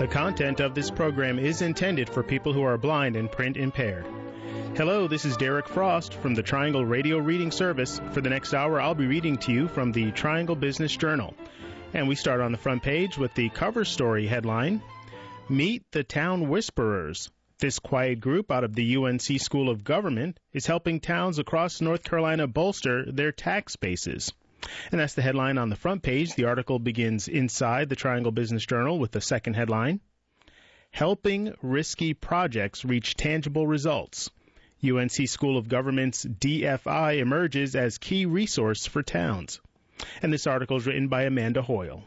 The content of this program is intended for people who are blind and print impaired. Hello, this is Derek Frost from the Triangle Radio Reading Service. For the next hour, I'll be reading to you from the Triangle Business Journal. And we start on the front page with the cover story headline, Meet the Town Whisperers. This quiet group out of the UNC School of Government is helping towns across North Carolina bolster their tax bases. And that's the headline on the front page. The article begins inside the Triangle Business Journal with the second headline, Helping Risky Projects Reach Tangible Results. UNC School of Government's DFI emerges as key resource for towns. And this article is written by Amanda Hoyle.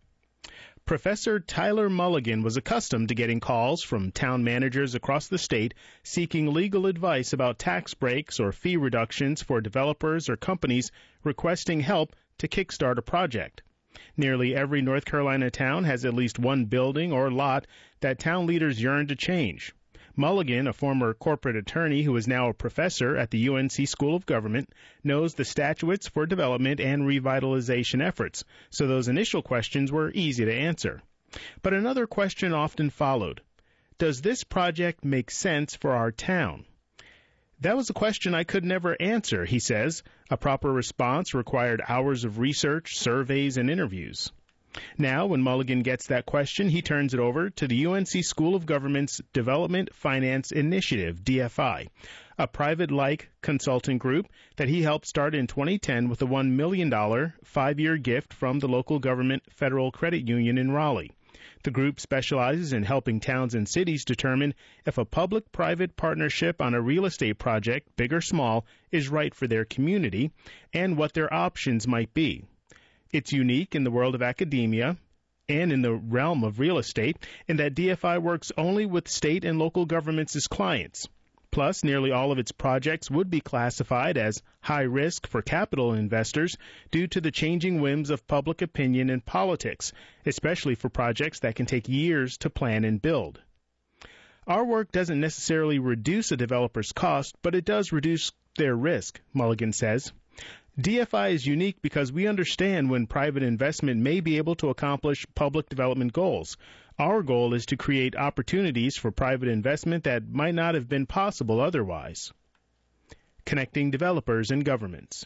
Professor Tyler Mulligan was accustomed to getting calls from town managers across the state seeking legal advice about tax breaks or fee reductions for developers or companies requesting help to kickstart a project. Nearly every North Carolina town has at least one building or lot that town leaders yearn to change. Mulligan, a former corporate attorney who is now a professor at the UNC School of Government, knows the statutes for development and revitalization efforts, so those initial questions were easy to answer. But another question often followed. Does this project make sense for our town? That was a question I could never answer, he says. A proper response required hours of research, surveys, and interviews. Now, when Mulligan gets that question, he turns it over to the UNC School of Government's Development Finance Initiative, DFI, a private-like consulting group that he helped start in 2010 with a $1 million five-year gift from the local government Federal Credit Union in Raleigh. The group specializes in helping towns and cities determine if a public-private partnership on a real estate project, big or small, is right for their community and what their options might be. It's unique in the world of academia and in the realm of real estate in that DFI works only with state and local governments as clients. Plus, nearly all of its projects would be classified as high risk for capital investors due to the changing whims of public opinion and politics, especially for projects that can take years to plan and build. Our work doesn't necessarily reduce a developer's cost, but it does reduce their risk, Mulligan says. DFI is unique because we understand when private investment may be able to accomplish public development goals. Our goal is to create opportunities for private investment that might not have been possible otherwise. Connecting developers and governments.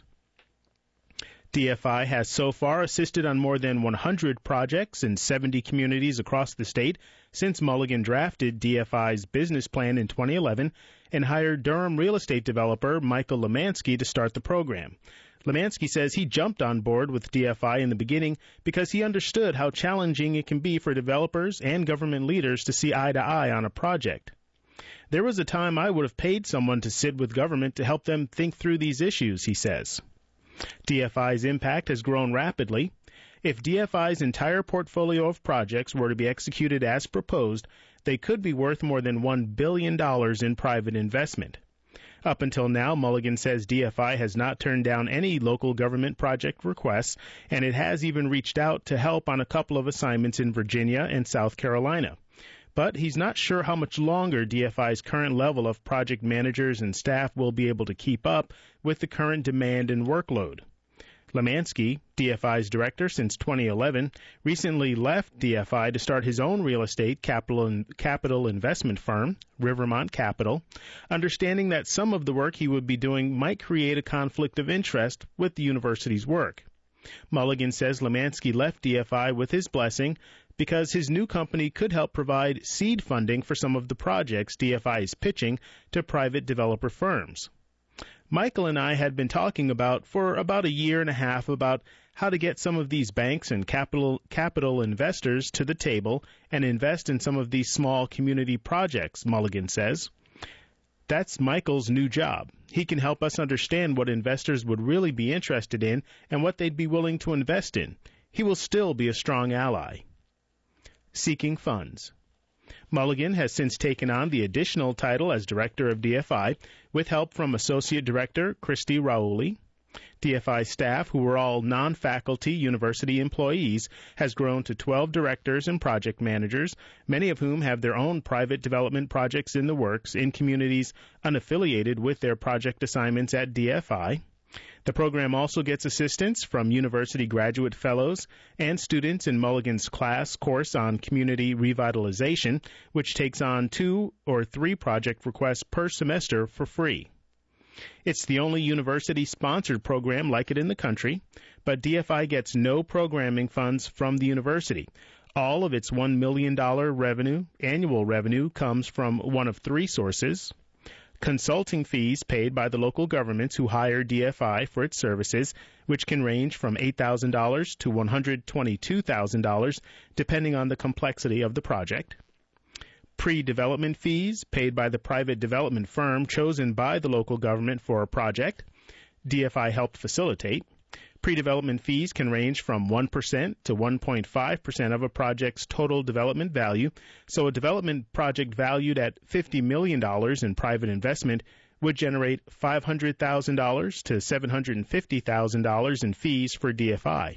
DFI has so far assisted on more than 100 projects in 70 communities across the state since Mulligan drafted DFI's business plan in 2011 and hired Durham real estate developer Michael Lemansky to start the program. Lemansky says he jumped on board with DFI in the beginning because he understood how challenging it can be for developers and government leaders to see eye to eye on a project. There was a time I would have paid someone to sit with government to help them think through these issues, he says. DFI's impact has grown rapidly. If DFI's entire portfolio of projects were to be executed as proposed, they could be worth more than $1 billion in private investment. Up until now, Mulligan says DFI has not turned down any local government project requests, and it has even reached out to help on a couple of assignments in Virginia and South Carolina. But he's not sure how much longer DFI's current level of project managers and staff will be able to keep up with the current demand and workload. Lemansky, DFI's director since 2011, recently left DFI to start his own real estate capital investment firm, Rivermont Capital, understanding that some of the work he would be doing might create a conflict of interest with the university's work. Mulligan says Lemansky left DFI with his blessing because his new company could help provide seed funding for some of the projects DFI is pitching to private developer firms. Michael and I had been talking for about a year and a half about how to get some of these banks and capital investors to the table and invest in some of these small community projects, Mulligan says. That's Michael's new job. He can help us understand what investors would really be interested in and what they'd be willing to invest in. He will still be a strong ally. Seeking funds. Mulligan has since taken on the additional title as director of DFI with help from Associate Director Christy Raouli. DFI staff, who were all non-faculty university employees, has grown to 12 directors and project managers, many of whom have their own private development projects in the works in communities unaffiliated with their project assignments at DFI. The program also gets assistance from university graduate fellows and students in Mulligan's course on community revitalization, which takes on 2 or 3 project requests per semester for free. It's the only university-sponsored program like it in the country, but DFI gets no programming funds from the university. All of its $1 million annual revenue comes from one of 3 sources: consulting fees paid by the local governments who hire DFI for its services, which can range from $8,000 to $122,000, depending on the complexity of the project; pre-development fees paid by the private development firm chosen by the local government for a project DFI helped facilitate. Pre-development fees can range from 1% to 1.5% of a project's total development value, so a development project valued at $50 million in private investment would generate $500,000 to $750,000 in fees for DFI.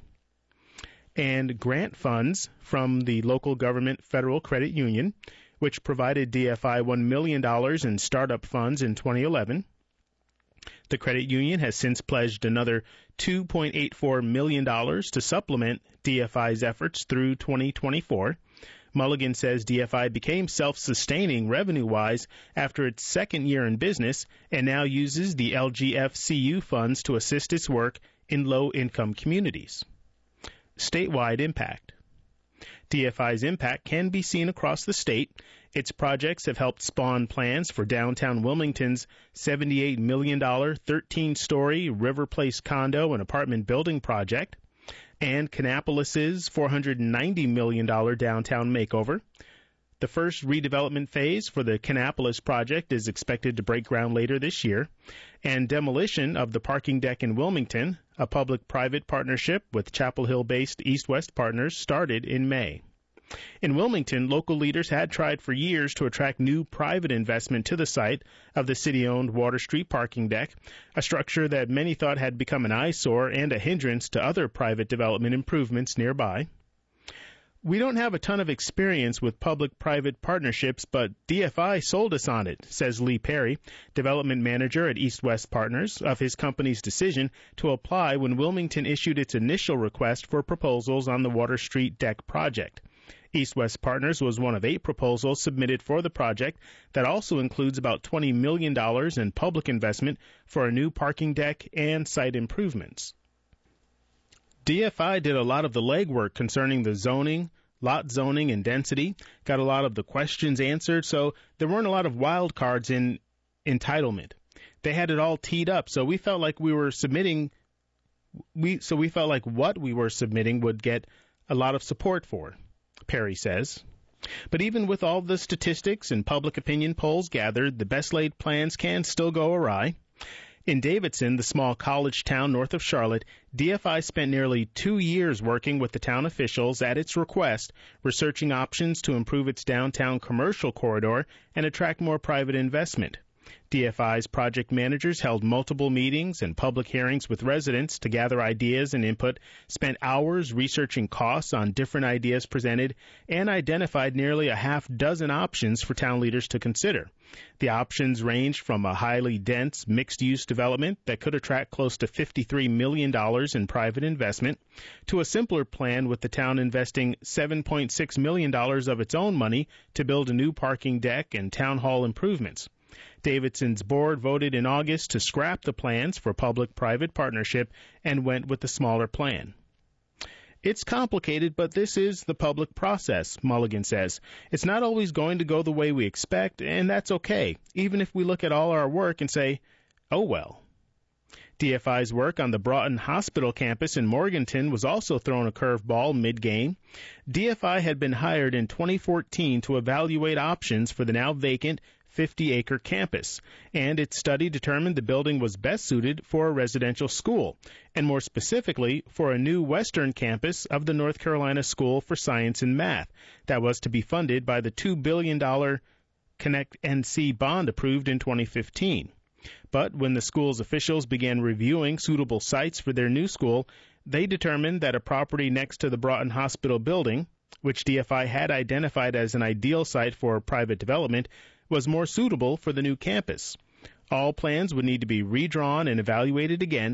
And grant funds from the local government Federal Credit Union, which provided DFI $1 million in startup funds in 2011. The credit union has since pledged another $2.84 million to supplement DFI's efforts through 2024. Mulligan says DFI became self-sustaining revenue-wise after its second year in business and now uses the LGFCU funds to assist its work in low-income communities. Statewide impact. DFI's impact can be seen across the state. Its projects have helped spawn plans for downtown Wilmington's $78 million 13-story River Place condo and apartment building project, and Kannapolis's $490 million downtown makeover. The first redevelopment phase for the Kannapolis project is expected to break ground later this year, and demolition of the parking deck in Wilmington, a public-private partnership with Chapel Hill-based East West Partners, started in May. In Wilmington, local leaders had tried for years to attract new private investment to the site of the city-owned Water Street parking deck, a structure that many thought had become an eyesore and a hindrance to other private development improvements nearby. We don't have a ton of experience with public-private partnerships, but DFI sold us on it, says Lee Perry, development manager at East West Partners, of his company's decision to apply when Wilmington issued its initial request for proposals on the Water Street deck project. East West Partners was one of 8 proposals submitted for the project that also includes about $20 million in public investment for a new parking deck and site improvements. DFI did a lot of the legwork concerning the zoning, lot zoning, and density, got a lot of the questions answered, so there weren't a lot of wild cards in entitlement. They had it all teed up, so we felt like what we were submitting would get a lot of support for, Perry says. But even with all the statistics and public opinion polls gathered, the best-laid plans can still go awry. In Davidson, the small college town north of Charlotte, DFI spent nearly 2 years working with the town officials at its request, researching options to improve its downtown commercial corridor and attract more private investment. DFI's project managers held multiple meetings and public hearings with residents to gather ideas and input, spent hours researching costs on different ideas presented, and identified nearly a half dozen options for town leaders to consider. The options ranged from a highly dense, mixed-use development that could attract close to $53 million in private investment, to a simpler plan with the town investing $7.6 million of its own money to build a new parking deck and town hall improvements. Davidson's board voted in August to scrap the plans for public-private partnership and went with the smaller plan. It's complicated, but this is the public process, Mulligan says. It's not always going to go the way we expect, and that's okay, even if we look at all our work and say, oh well. DFI's work on the Broughton Hospital campus in Morganton was also thrown a curveball mid-game. DFI had been hired in 2014 to evaluate options for the now vacant 50-acre campus, and its study determined the building was best suited for a residential school, and more specifically for a new western campus of the North Carolina School for Science and Math that was to be funded by the $2 billion Connect NC bond approved in 2015. But when the school's officials began reviewing suitable sites for their new school, they determined that a property next to the Broughton Hospital building, which DFI had identified as an ideal site for private development, was more suitable for the new campus. All plans would need to be redrawn and evaluated again.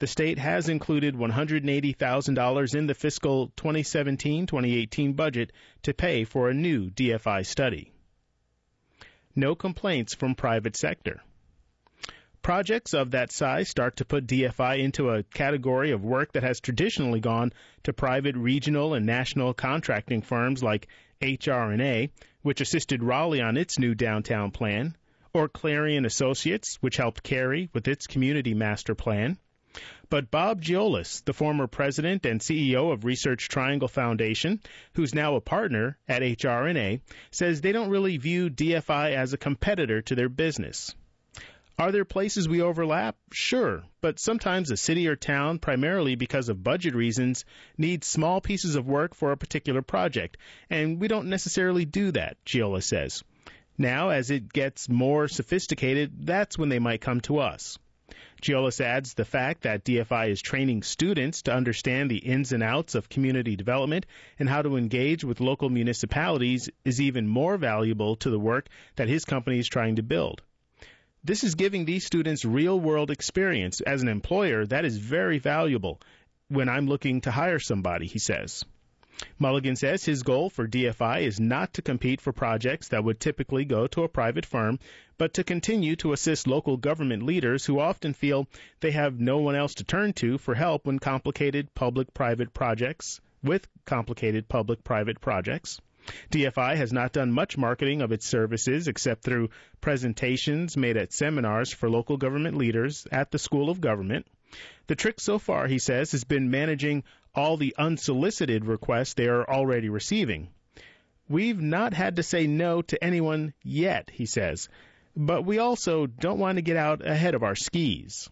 the state has included $180,000 in the fiscal 2017-2018 budget to pay for a new DFI study. No complaints from private sector. Projects of that size start to put DFI into a category of work that has traditionally gone to private regional and national contracting firms like HR&A, which assisted Raleigh on its new downtown plan, or Clarion Associates, which helped Cary with its community master plan. But Bob Giolis, the former president and CEO of Research Triangle Foundation, who's now a partner at HR&A, says they don't really view DFI as a competitor to their business. Are there places we overlap? Sure, but sometimes a city or town, primarily because of budget reasons, needs small pieces of work for a particular project, and we don't necessarily do that, Giolis says. Now, as it gets more sophisticated, that's when they might come to us. Giolis adds the fact that DFI is training students to understand the ins and outs of community development and how to engage with local municipalities is even more valuable to the work that his company is trying to build. This is giving these students real-world experience. As an employer, that is very valuable when I'm looking to hire somebody, he says. Mulligan says his goal for DFI is not to compete for projects that would typically go to a private firm, but to continue to assist local government leaders who often feel they have no one else to turn to for help when with complicated public-private projects. DFI has not done much marketing of its services except through presentations made at seminars for local government leaders at the School of Government. The trick so far, he says, has been managing all the unsolicited requests they are already receiving. We've not had to say no to anyone yet, he says, but we also don't want to get out ahead of our skis.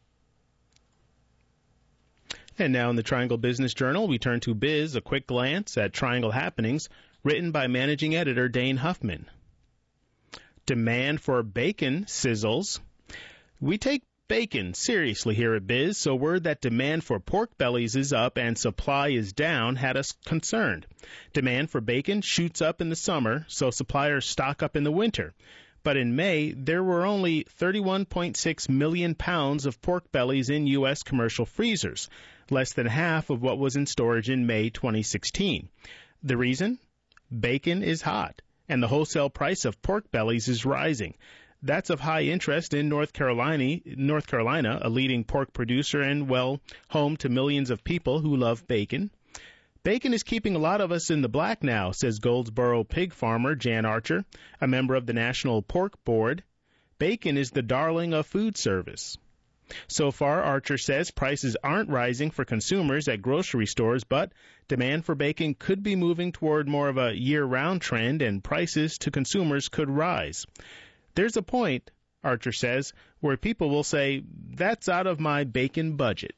And now in the Triangle Business Journal, we turn to Biz, a quick glance at Triangle happenings, written by managing editor Dane Huffman. Demand for bacon sizzles. We take bacon seriously here at Biz, so word that demand for pork bellies is up and supply is down had us concerned. Demand for bacon shoots up in the summer, so suppliers stock up in the winter. But in May, there were only 31.6 million pounds of pork bellies in U.S. commercial freezers, less than half of what was in storage in May 2016. The reason? Bacon is hot, and the wholesale price of pork bellies is rising. That's of high interest in North Carolina, a leading pork producer and, well, home to millions of people who love bacon. Bacon is keeping a lot of us in the black now, says Goldsboro pig farmer Jan Archer, a member of the National Pork Board. Bacon is the darling of food service. So far, Archer says prices aren't rising for consumers at grocery stores, but demand for bacon could be moving toward more of a year-round trend, and prices to consumers could rise. There's a point, Archer says, where people will say, that's out of my bacon budget.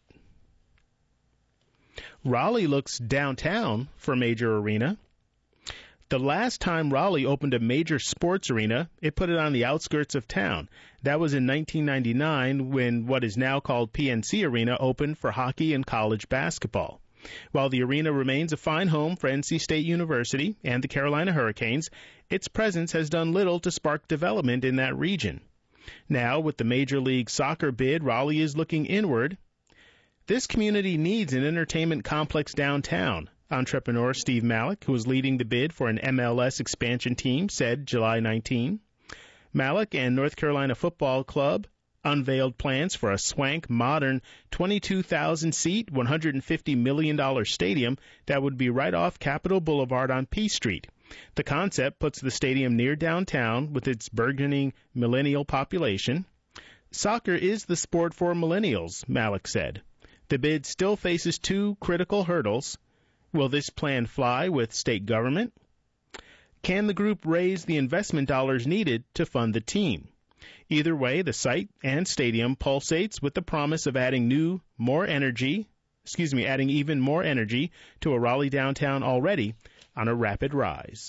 Raleigh looks downtown for major arena. The last time Raleigh opened a major sports arena, it put it on the outskirts of town. That was in 1999 when what is now called PNC Arena opened for hockey and college basketball. While the arena remains a fine home for NC State University and the Carolina Hurricanes, its presence has done little to spark development in that region. Now, with the Major League Soccer bid, Raleigh is looking inward. This community needs an entertainment complex downtown, entrepreneur Steve Malik, who is leading the bid for an MLS expansion team, said July 19. Malik and North Carolina Football Club unveiled plans for a swank, modern 22,000-seat, $150 million stadium that would be right off Capitol Boulevard on P Street. The concept puts the stadium near downtown with its burgeoning millennial population. Soccer is the sport for millennials, Malik said. The bid still faces two critical hurdles. Will this plan fly with state government? Can the group raise the investment dollars needed to fund the team? Either way, the site and stadium pulsates with the promise of adding even more energy to a Raleigh downtown already on a rapid rise.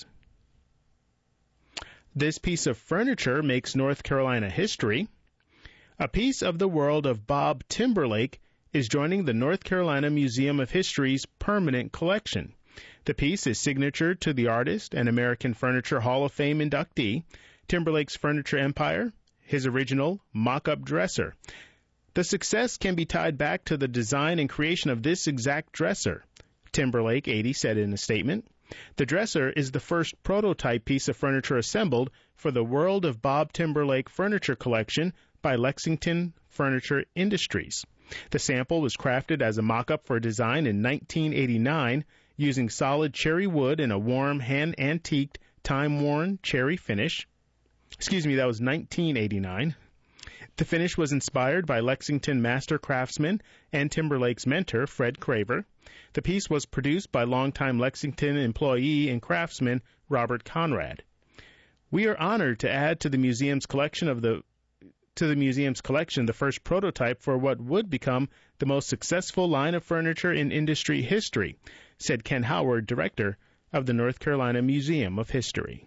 This piece of furniture makes North Carolina history. A piece of the world of Bob Timberlake is joining the North Carolina Museum of History's permanent collection. The piece is signature to the artist and American Furniture Hall of Fame inductee, Timberlake's furniture empire, his original mock-up dresser. The success can be tied back to the design and creation of this exact dresser, Timberlake 80 said in a statement. The dresser is the first prototype piece of furniture assembled for the World of Bob Timberlake Furniture Collection by Lexington Furniture Industries. The sample was crafted as a mock-up for design in 1989 using solid cherry wood and a warm, hand-antiqued, time-worn cherry finish. That was 1989. The finish was inspired by Lexington master craftsman and Timberlake's mentor, Fred Craver. The piece was produced by longtime Lexington employee and craftsman Robert Conrad. We are honored to add to the museum's collection the first prototype for what would become the most successful line of furniture in industry history, said Ken Howard, director of the North Carolina Museum of History.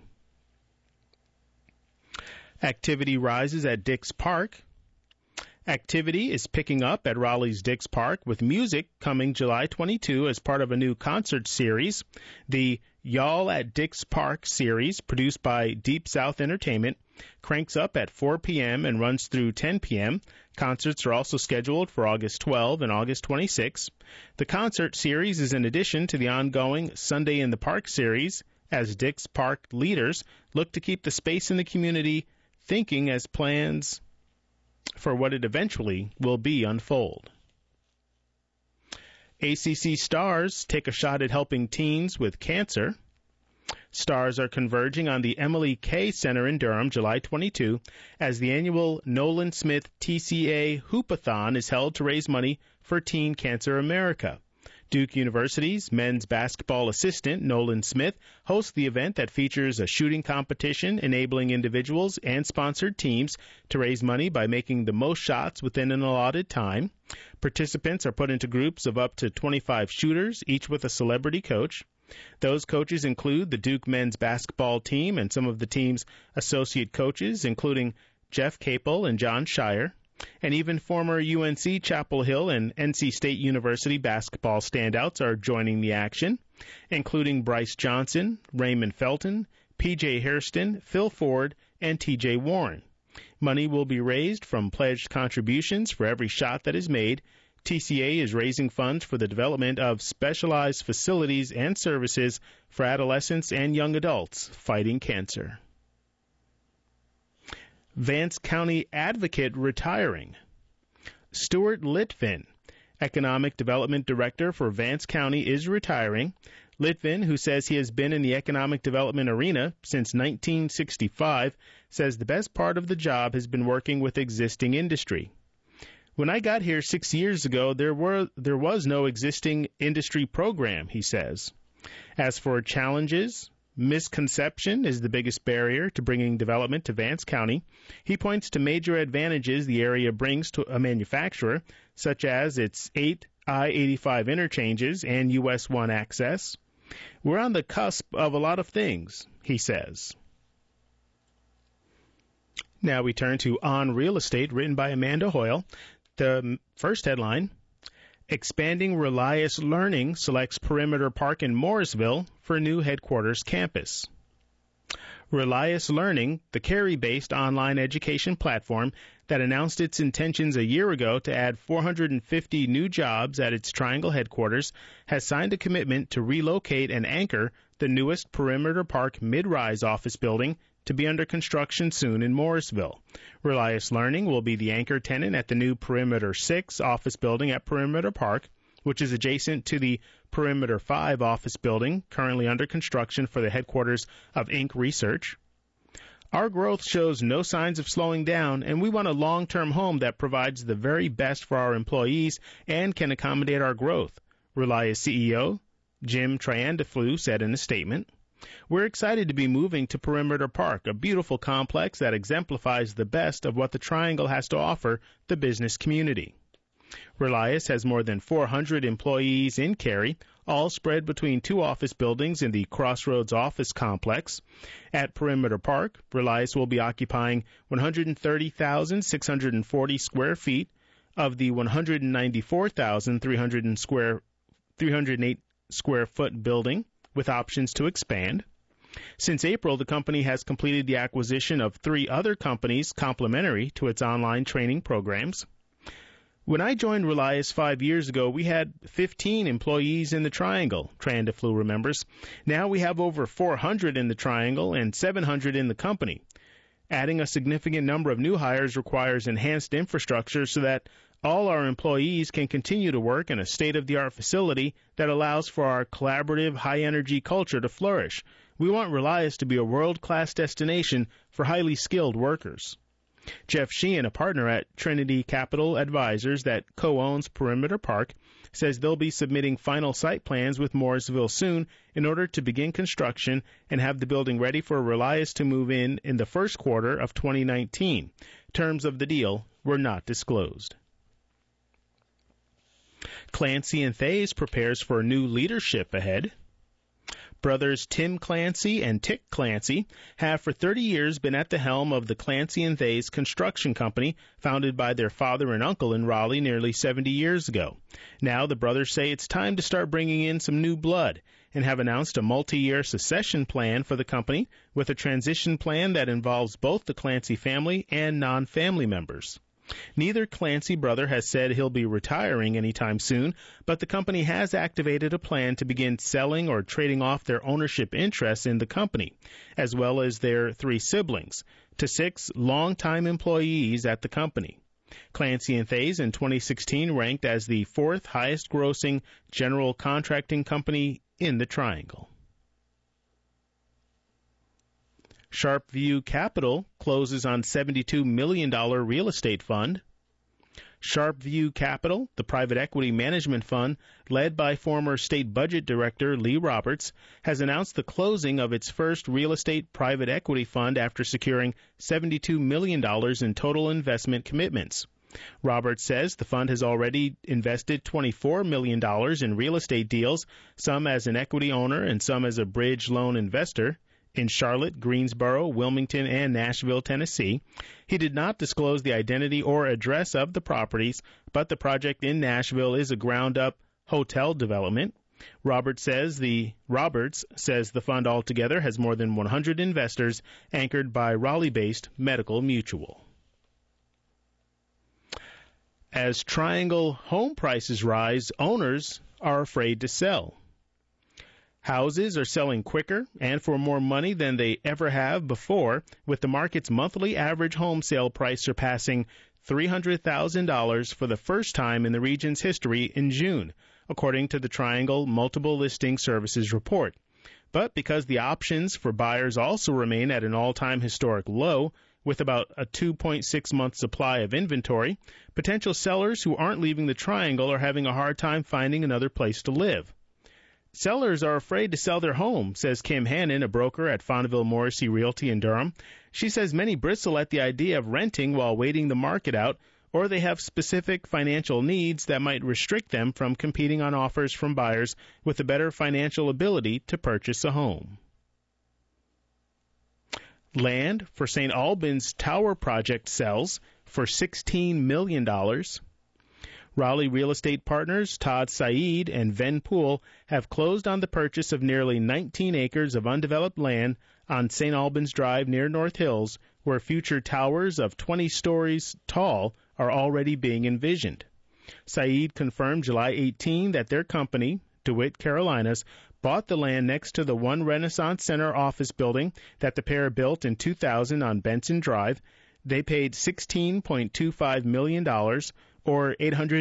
Activity rises at Dix Park. Activity is picking up at Raleigh's Dix Park with music coming July 22 as part of a new concert series. The Y'all at Dix Park series, produced by Deep South Entertainment, cranks up at 4 p.m. and runs through 10 p.m. Concerts are also scheduled for August 12 and August 26. The concert series is in addition to the ongoing Sunday in the Park series, as Dix Park leaders look to keep the space in the community thinking as plans for what it eventually will be unfold. ACC Stars take a shot at helping teens with cancer. Stars are converging on the Emily K. Center in Durham, July 22, as the annual Nolan Smith TCA Hoopathon is held to raise money for Teen Cancer America. Duke University's men's basketball assistant, Nolan Smith, hosts the event that features a shooting competition enabling individuals and sponsored teams to raise money by making the most shots within an allotted time. Participants are put into groups of up to 25 shooters, each with a celebrity coach. Those coaches include the Duke men's basketball team and some of the team's associate coaches, including Jeff Capel and John Shire. And even former UNC Chapel Hill and NC State University basketball standouts are joining the action, including Bryce Johnson, Raymond Felton, P.J. Hairston, Phil Ford, and T.J. Warren. Money will be raised from pledged contributions for every shot that is made. TCA is raising funds for the development of specialized facilities and services for adolescents and young adults fighting cancer. Vance County Advocate retiring. Stuart Litvin, Economic Development Director for Vance County, is retiring. Litvin, who says he has been in the economic development arena since 1965, says the best part of the job has been working with existing industry. When I got here 6 years ago, there was no existing industry program, he says. As for challenges, misconception is the biggest barrier to bringing development to Vance County. He points to major advantages the area brings to a manufacturer, such as its 8 I-85 interchanges and US 1 access. We're on the cusp of a lot of things, he says. Now we turn to On Real Estate, written by Amanda Hoyle. The first headline: Expanding Relias Learning selects Perimeter Park in Morrisville for new headquarters campus. Relias Learning, the Cary-based online education platform that announced its intentions a year ago to add 450 new jobs at its Triangle headquarters, has signed a commitment to relocate and anchor the newest Perimeter Park mid-rise office building to be under construction soon in Morrisville. Relias Learning will be the anchor tenant at the new Perimeter 6 office building at Perimeter Park, which is adjacent to the Perimeter 5 office building currently under construction for the headquarters of Inc. Research. Our growth shows no signs of slowing down, and we want a long-term home that provides the very best for our employees and can accommodate our growth, Relias CEO Jim Triandaflu said in a statement. We're excited to be moving to Perimeter Park, a beautiful complex that exemplifies the best of what the Triangle has to offer the business community. Relias has more than 400 employees in Cary, all spread between two office buildings in the Crossroads office complex. At Perimeter Park, Relias will be occupying 130,640 square feet of the 194,308 square foot building, with options to expand. Since April, the company has completed the acquisition of 3 other companies complementary to its online training programs. When I joined Relias 5 years ago, we had 15 employees in the Triangle, Trandaflu remembers. Now we have over 400 in the Triangle and 700 in the company. Adding a significant number of new hires requires enhanced infrastructure so that all our employees can continue to work in a state-of-the-art facility that allows for our collaborative, high-energy culture to flourish. We want Relias to be a world-class destination for highly skilled workers. Jeff Sheehan, a partner at Trinity Capital Advisors that co-owns Perimeter Park, says they'll be submitting final site plans with Mooresville soon in order to begin construction and have the building ready for Relias to move in the first quarter of 2019. Terms of the deal were not disclosed. Clancy and Thays prepares for new leadership ahead. Brothers Tim Clancy and Tick Clancy have for 30 years been at the helm of the Clancy and Thays construction company founded by their father and uncle in Raleigh nearly 70 years ago. Now the brothers say it's time to start bringing in some new blood and have announced a multi-year succession plan for the company with a transition plan that involves both the Clancy family and non-family members. Neither Clancy brother has said he'll be retiring anytime soon, but the company has activated a plan to begin selling or trading off their ownership interests in the company, as well as their 3 siblings, to 6 longtime employees at the company. Clancy and Thays in 2016 ranked as the 4th highest grossing general contracting company in the Triangle. Sharpview Capital closes on $72 million real estate fund. Sharpview Capital, the private equity management fund led by former state budget director Lee Roberts, has announced the closing of its first real estate private equity fund after securing $72 million in total investment commitments. Roberts says the fund has already invested $24 million in real estate deals, some as an equity owner and some as a bridge loan investor, in Charlotte, Greensboro, Wilmington, and Nashville, Tennessee. He did not disclose the identity or address of the properties, but the project in Nashville is a ground-up hotel development. Roberts says the fund altogether has more than 100 investors anchored by Raleigh-based Medical Mutual. As Triangle home prices rise, owners are afraid to sell. Houses are selling quicker and for more money than they ever have before, with the market's monthly average home sale price surpassing $300,000 for the first time in the region's history in June, according to the Triangle Multiple Listing Services report. But because the options for buyers also remain at an all-time historic low, with about a 2.6-month supply of inventory, potential sellers who aren't leaving the Triangle are having a hard time finding another place to live. Sellers are afraid to sell their home, says Kim Hannon, a broker at Fonville Morrissey Realty in Durham. She says many bristle at the idea of renting while waiting the market out, or they have specific financial needs that might restrict them from competing on offers from buyers with a better financial ability to purchase a home. Land for St. Albans Tower project sells for $16 million. Raleigh Real Estate Partners Todd Saeed and Ven Poole have closed on the purchase of nearly 19 acres of undeveloped land on St. Albans Drive near North Hills, where future towers of 20 stories tall are already being envisioned. Saeed confirmed July 18 that their company, DeWitt Carolinas, bought the land next to the One Renaissance Center office building that the pair built in 2000 on Benson Drive. They paid $16.25 million, or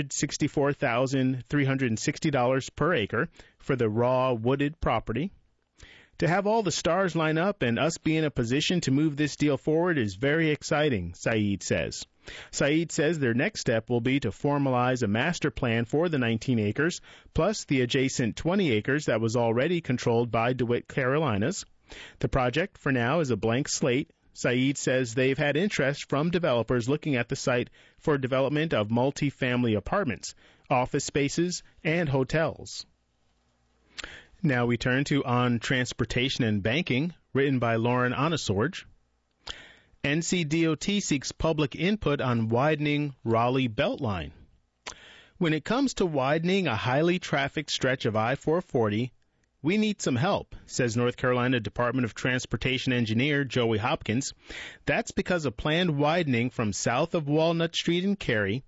$864,360 per acre, for the raw wooded property. To have all the stars line up and us be in a position to move this deal forward is very exciting, Saeed says. Saeed says their next step will be to formalize a master plan for the 19 acres, plus the adjacent 20 acres that was already controlled by DeWitt Carolinas. The project, for now, is a blank slate. Saeed says they've had interest from developers looking at the site for development of multi-family apartments, office spaces, and hotels. Now we turn to On Transportation and Banking, written by Lauren Onesorge. NCDOT seeks public input on widening Raleigh Beltline. When it comes to widening a highly trafficked stretch of I-440, we need some help, says North Carolina Department of Transportation engineer Joey Hopkins. That's because a planned widening from south of Walnut Street in Cary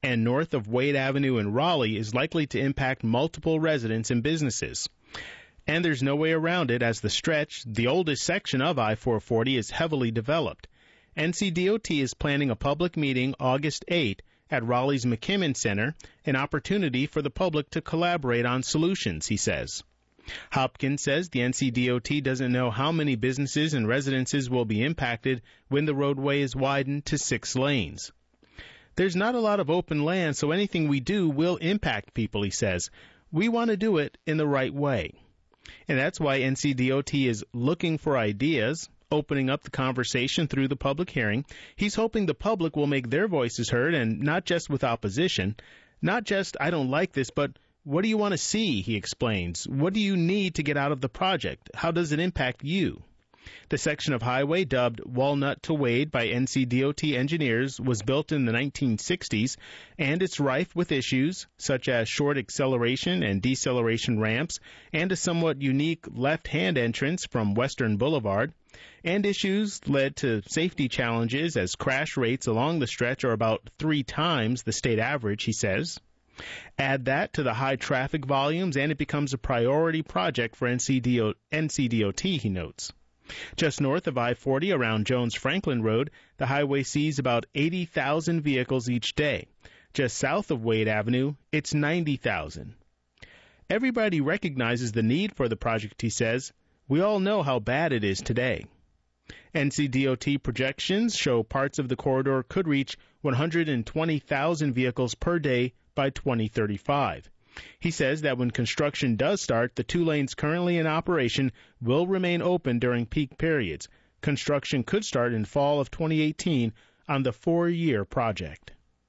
and north of Wade Avenue in Raleigh is likely to impact multiple residents and businesses. And there's no way around it, as the stretch, the oldest section of I-440, is heavily developed. NCDOT is planning a public meeting August 8 at Raleigh's McKimmon Center, an opportunity for the public to collaborate on solutions, he says. Hopkins says the NCDOT doesn't know how many businesses and residences will be impacted when the roadway is widened to 6 lanes. There's not a lot of open land, so anything we do will impact people, he says. We want to do it in the right way. And that's why NCDOT is looking for ideas, opening up the conversation through the public hearing. He's hoping the public will make their voices heard, and not just with opposition. Not just, I don't like this, but what do you want to see, he explains. What do you need to get out of the project? How does it impact you? The section of highway dubbed Walnut to Wade by NCDOT engineers was built in the 1960s, and it's rife with issues such as short acceleration and deceleration ramps and a somewhat unique left-hand entrance from Western Boulevard. And issues led to safety challenges as crash rates along the stretch are about 3 times the state average, he says. Add that to the high traffic volumes and it becomes a priority project for NCDOT, he notes. Just north of I-40 around Jones-Franklin Road, the highway sees about 80,000 vehicles each day. Just south of Wade Avenue, it's 90,000. Everybody recognizes the need for the project, he says. We all know how bad it is today. NCDOT projections show parts of the corridor could reach 120,000 vehicles per day by 2035. He says that when construction does start, the 2 lanes currently in operation will remain open during peak periods. Construction could start in fall of 2018 on the 4-year project.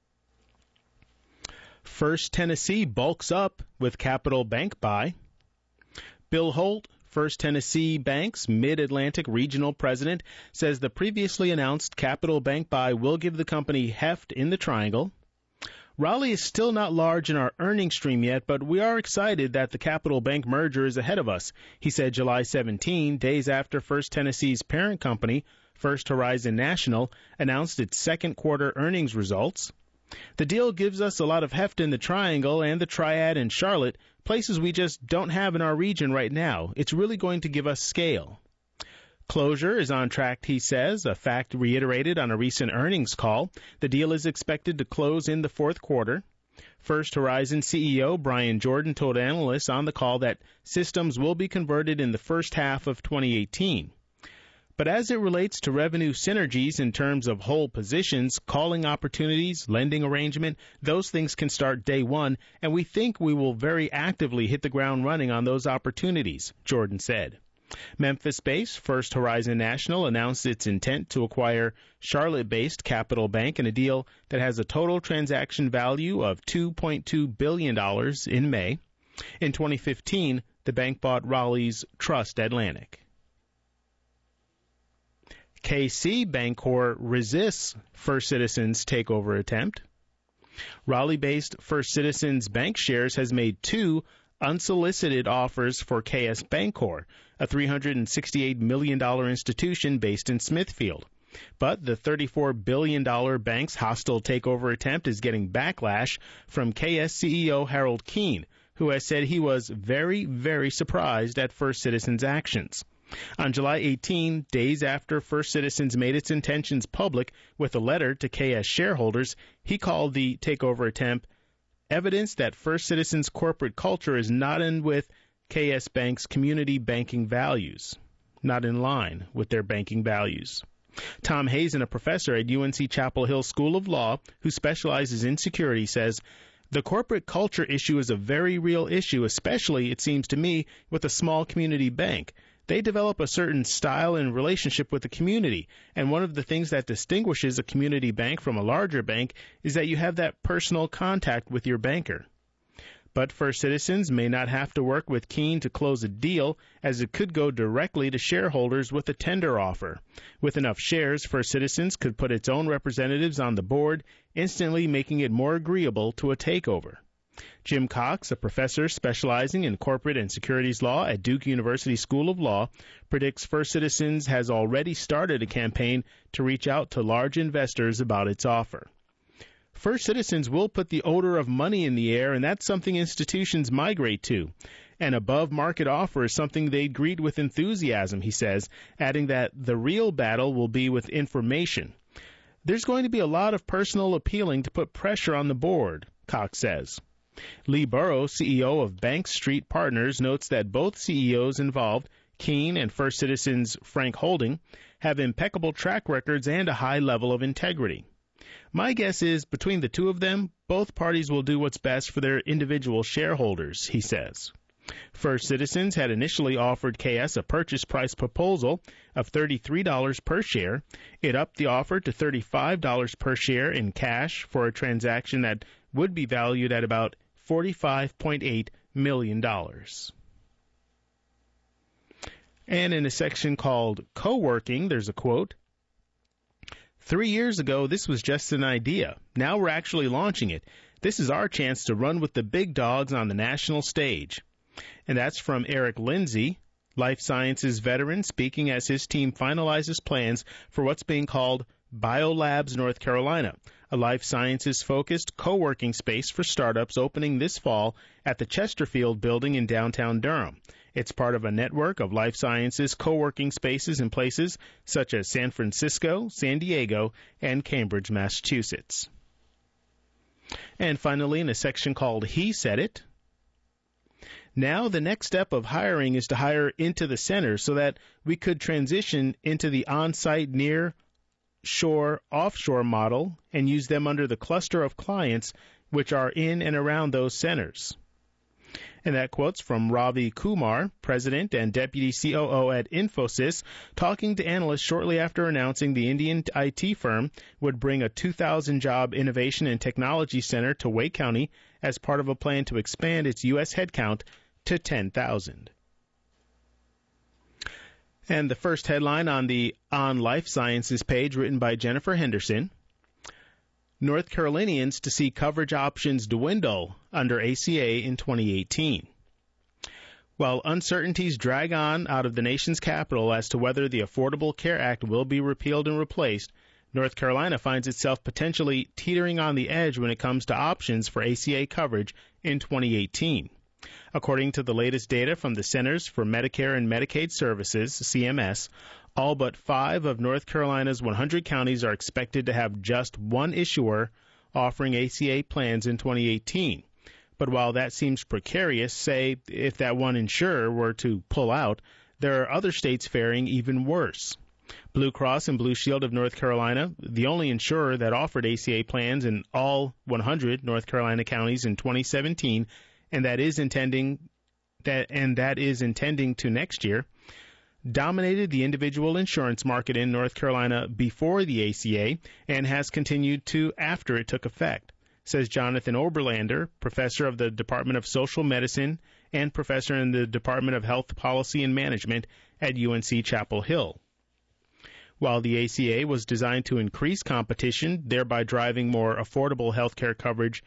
First Tennessee bulks up with Capital Bank buy. Bill Holt, First Tennessee Bank's Mid-Atlantic Regional President, says the previously announced Capital Bank buy will give the company heft in the Triangle. Raleigh is still not large in our earnings stream yet, but we are excited that the Capital Bank merger is ahead of us, he said July 17, days after First Tennessee's parent company, First Horizon National, announced its second quarter earnings results. The deal gives us a lot of heft in the Triangle and the Triad in Charlotte, places we just don't have in our region right now. It's really going to give us scale. Closure is on track, he says, a fact reiterated on a recent earnings call. The deal is expected to close in the fourth quarter. First Horizon CEO Brian Jordan told analysts on the call that systems will be converted in the first half of 2018. But as it relates to revenue synergies in terms of whole positions, calling opportunities, lending arrangement, those things can start day one, and we think we will very actively hit the ground running on those opportunities, Jordan said. Memphis-based First Horizon National announced its intent to acquire Charlotte-based Capital Bank in a deal that has a total transaction value of $2.2 billion in May. In 2015, the bank bought Raleigh's Trust Atlantic. KC Bancorp resists First Citizens takeover attempt. Raleigh-based First Citizens Bank Shares has made 2 unsolicited offers for KS Bancorp, a $368 million institution based in Smithfield. But the $34 billion bank's hostile takeover attempt is getting backlash from KS CEO Harold Keene, who has said he was very, very surprised at First Citizens' actions. On July 18, days after First Citizens made its intentions public with a letter to KS shareholders, he called the takeover attempt evidence that First Citizens' corporate culture is not in with KS Bank's community banking values, not in line with their banking values. Tom Hazen, a professor at UNC Chapel Hill School of Law who specializes in security, says, the corporate culture issue is a very real issue, especially, it seems to me, with a small community bank. They develop a certain style and relationship with the community, and one of the things that distinguishes a community bank from a larger bank is that you have that personal contact with your banker. But First Citizens may not have to work with Keene to close a deal, as it could go directly to shareholders with a tender offer. With enough shares, First Citizens could put its own representatives on the board, instantly making it more agreeable to a takeover. Jim Cox, a professor specializing in corporate and securities law at Duke University School of Law, predicts First Citizens has already started a campaign to reach out to large investors about its offer. First Citizens will put the odor of money in the air, and that's something institutions migrate to. An above-market offer is something they'd greet with enthusiasm, he says, adding that the real battle will be with information. There's going to be a lot of personal appealing to put pressure on the board, Cox says. Lee Burrow, CEO of Bank Street Partners, notes that both CEOs involved, Keene and First Citizens' Frank Holding, have impeccable track records and a high level of integrity. My guess is, between the two of them, both parties will do what's best for their individual shareholders, he says. First Citizens had initially offered KS a purchase price proposal of $33 per share. It upped the offer to $35 per share in cash for a transaction that would be valued at about $45.8 million. And in a section called Co-working, there's a quote, "3 years ago, this was just an idea. Now we're actually launching it. This is our chance to run with the big dogs on the national stage." And that's from Eric Lindsay, life sciences veteran, speaking as his team finalizes plans for what's being called BioLabs North Carolina, a life sciences-focused co-working space for startups opening this fall at the Chesterfield building in downtown Durham. It's part of a network of life sciences co-working spaces in places such as San Francisco, San Diego, and Cambridge, Massachusetts. And finally, in a section called He Said It, now the next step of hiring is to hire into the center so that we could transition into the on-site, near-shore, offshore model and use them under the cluster of clients which are in and around those centers. And that quote's from Ravi Kumar, President and Deputy COO at Infosys, talking to analysts shortly after announcing the Indian IT firm would bring a 2,000-job innovation and technology center to Wake County as part of a plan to expand its U.S. headcount to 10,000. And the first headline on the On Life Sciences page, written by Jennifer Henderson, North Carolinians to see coverage options dwindle under ACA in 2018. While uncertainties drag on out of the nation's capital as to whether the Affordable Care Act will be repealed and replaced, North Carolina finds itself potentially teetering on the edge when it comes to options for ACA coverage in 2018. According to the latest data from the Centers for Medicare and Medicaid Services, CMS, all but 5 of North Carolina's 100 counties are expected to have just one issuer offering ACA plans in 2018. But while that seems precarious, say if that one insurer were to pull out, there are other states faring even worse. Blue Cross and Blue Shield of North Carolina, the only insurer that offered ACA plans in all 100 North Carolina counties in 2017, and that is intending to next year, dominated the individual insurance market in North Carolina before the ACA and has continued to after it took effect, says Jonathan Oberlander, professor of the Department of Social Medicine and professor in the Department of Health Policy and Management at UNC Chapel Hill. While the ACA was designed to increase competition, thereby driving more affordable health care coverage,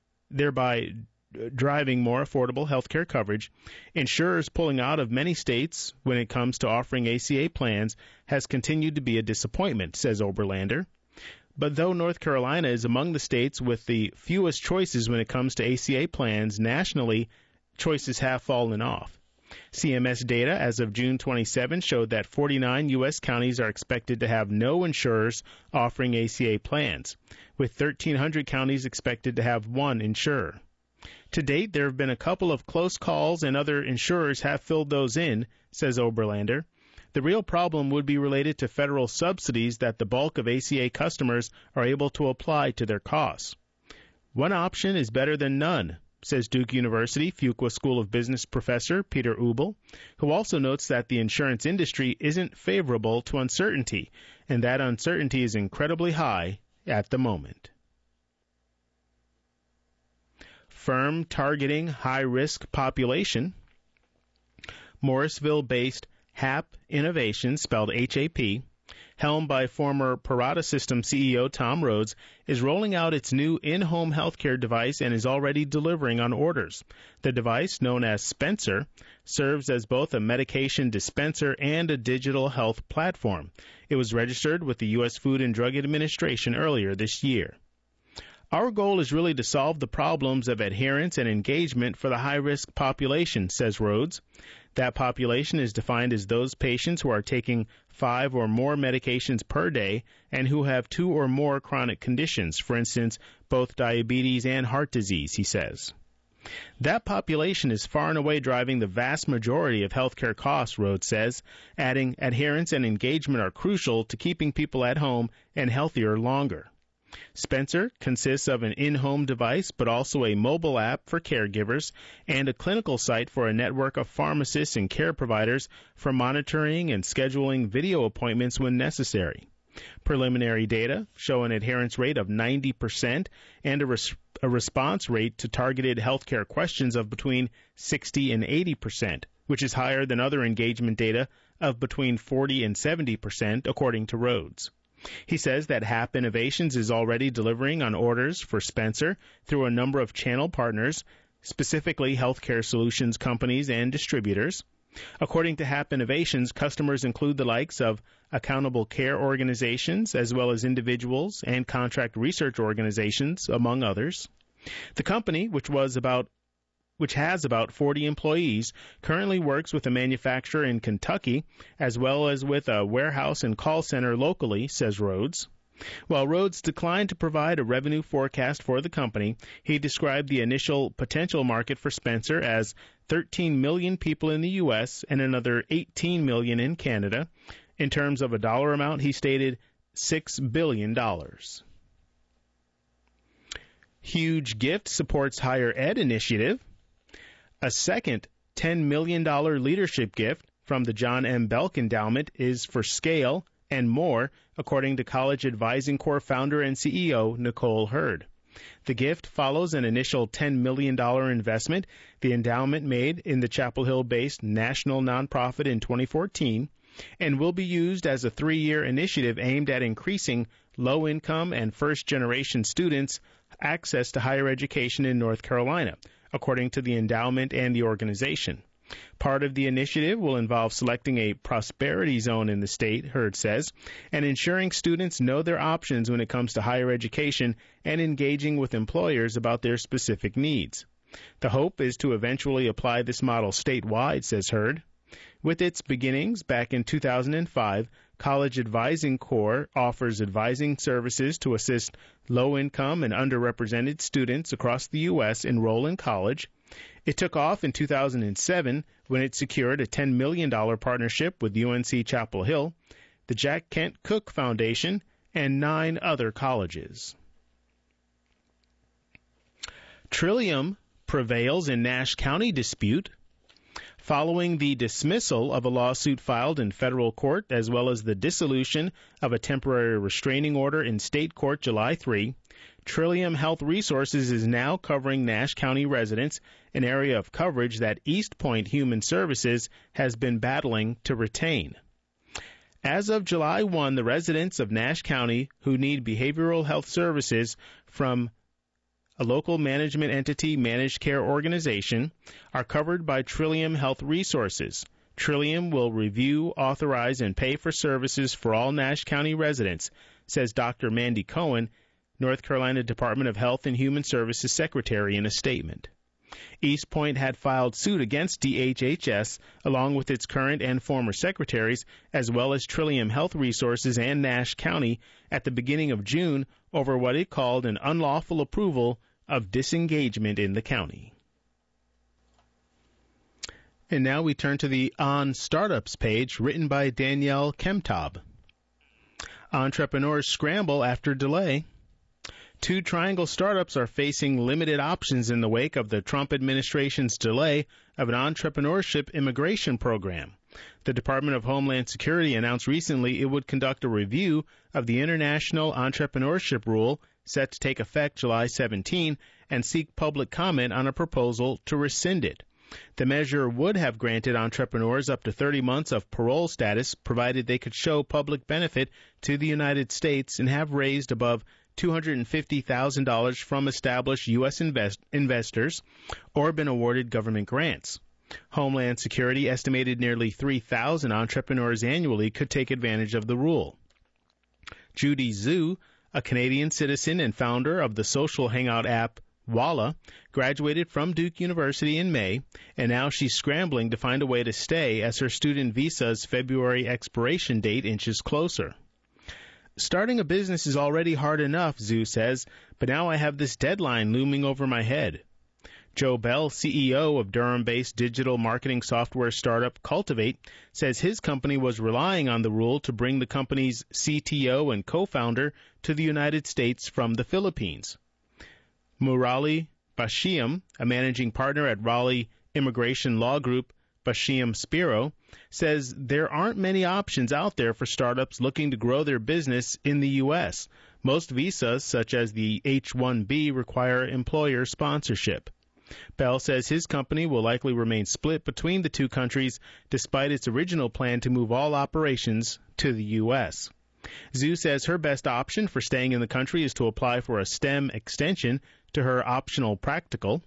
insurers pulling out of many states when it comes to offering ACA plans has continued to be a disappointment, says Oberlander. But though North Carolina is among the states with the fewest choices when it comes to ACA plans, nationally, choices have fallen off. CMS data as of June 27 showed that 49 U.S. counties are expected to have no insurers offering ACA plans, with 1,300 counties expected to have one insurer. To date, there have been a couple of close calls, and other insurers have filled those in, says Oberlander. The real problem would be related to federal subsidies that the bulk of ACA customers are able to apply to their costs. One option is better than none, says Duke University Fuqua School of Business professor Peter Ubel, who also notes that the insurance industry isn't favorable to uncertainty, and that uncertainty is incredibly high at the moment. Firm targeting high-risk population. Morrisville-based HAP Innovations, spelled HAP, helmed by former Parata System CEO Tom Rhodes, is rolling out its new in-home healthcare device and is already delivering on orders. The device, known as Spencer, serves as both a medication dispenser and a digital health platform. It was registered with the U.S. Food and Drug Administration earlier this year. Our goal is really to solve the problems of adherence and engagement for the high-risk population, says Rhodes. That population is defined as those patients who are taking 5 or more medications per day and who have 2 or more chronic conditions, for instance, both diabetes and heart disease, he says. That population is far and away driving the vast majority of healthcare costs, Rhodes says, adding adherence and engagement are crucial to keeping people at home and healthier longer. Spencer consists of an in-home device, but also a mobile app for caregivers and a clinical site for a network of pharmacists and care providers for monitoring and scheduling video appointments when necessary. Preliminary data show an adherence rate of 90% and a response rate to targeted healthcare questions of between 60 and 80%, which is higher than other engagement data of between 40 and 70%, according to Rhodes. He says that HAP Innovations is already delivering on orders for Spencer through a number of channel partners, specifically healthcare solutions companies and distributors. According to HAP Innovations, customers include the likes of accountable care organizations as well as individuals and contract research organizations, among others. The company, which has about 40 employees, currently works with a manufacturer in Kentucky as well as with a warehouse and call center locally, says Rhodes. While Rhodes declined to provide a revenue forecast for the company, he described the initial potential market for Spencer as 13 million people in the U.S. and another 18 million in Canada. In terms of a dollar amount, he stated $6 billion. Huge Gift supports higher ed initiative. A second $10 million leadership gift from the John M. Belk Endowment is for scale and more, according to College Advising Corps founder and CEO Nicole Hurd. The gift follows an initial $10 million investment the endowment made in the Chapel Hill-based national nonprofit in 2014 and will be used as a 3-year initiative aimed at increasing low-income and first-generation students' access to higher education in North Carolina, according to the endowment and the organization. Part of the initiative will involve selecting a prosperity zone in the state, Hurd says, and ensuring students know their options when it comes to higher education and engaging with employers about their specific needs. The hope is to eventually apply this model statewide, says Hurd. With its beginnings back in 2005, College Advising Corps offers advising services to assist low-income and underrepresented students across the U.S. enroll in college. It took off in 2007 when it secured a $10 million partnership with UNC Chapel Hill, the Jack Kent Cooke Foundation, and 9 other colleges. Trillium prevails in Nash County dispute. Following the dismissal of a lawsuit filed in federal court as well as the dissolution of a temporary restraining order in state court July 3, Trillium Health Resources is now covering Nash County residents, an area of coverage that East Point Human Services has been battling to retain. As of July 1, the residents of Nash County who need behavioral health services from a local management entity managed care organization, are covered by Trillium Health Resources. Trillium will review, authorize, and pay for services for all Nash County residents, says Dr. Mandy Cohen, North Carolina Department of Health and Human Services Secretary, in a statement. East Point had filed suit against DHHS along with its current and former secretaries, as well as Trillium Health Resources and Nash County at the beginning of June over what it called an unlawful approval of disengagement in the county. And now we turn to the On Startups page written by Danielle Kemtob. Entrepreneurs scramble after delay. 2 Triangle startups are facing limited options in the wake of the Trump administration's delay of an entrepreneurship immigration program. The Department of Homeland Security announced recently it would conduct a review of the International Entrepreneurship Rule set to take effect July 17 and seek public comment on a proposal to rescind it. The measure would have granted entrepreneurs up to 30 months of parole status provided they could show public benefit to the United States and have raised above $250,000 from established U.S. investors or been awarded government grants. Homeland Security estimated nearly 3,000 entrepreneurs annually could take advantage of the rule. Judy Zhu a Canadian citizen and founder of the social hangout app Walla, graduated from Duke University in May, and now she's scrambling to find a way to stay as her student visa's February expiration date inches closer. Starting a business is already hard enough, Zhu says, but now I have this deadline looming over my head. Joe Bell, CEO of Durham-based digital marketing software startup Cultivate, says his company was relying on the rule to bring the company's CTO and co-founder to the United States from the Philippines. Murali Bashiam, a managing partner at Raleigh immigration law group Bashiam Spiro, says there aren't many options out there for startups looking to grow their business in the U.S. Most visas, such as the H-1B, require employer sponsorship. Bell says his company will likely remain split between the two countries despite its original plan to move all operations to the U.S. Zhu says her best option for staying in the country is to apply for a STEM extension to her optional practical